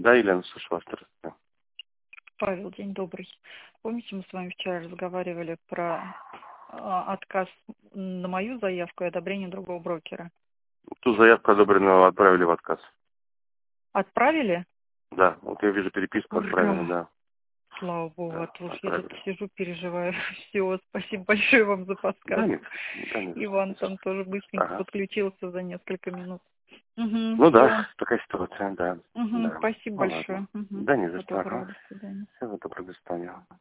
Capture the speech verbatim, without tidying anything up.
Да, Елена, слышу вас. Здравствуйте. Павел, день добрый. Помните, мы с вами вчера разговаривали про а, отказ на мою заявку и одобрение другого брокера? Ту заявку одобренную отправили в отказ. Отправили? Да, вот я вижу переписку, отправили, Ура! да. Слава богу, Да, а то уж я тут отправили. сижу, переживаю. Все, спасибо большое вам за Да, подсказку. нет, да, нет. Иван там тоже быстренько Ага. подключился за несколько минут. Угу, Ну все. да, такая ситуация, да. Угу, Да. спасибо Ну ладно. большое. Угу. Да, не за Всего что, доброго, ага. до свидания. Всего доброго, до свидания.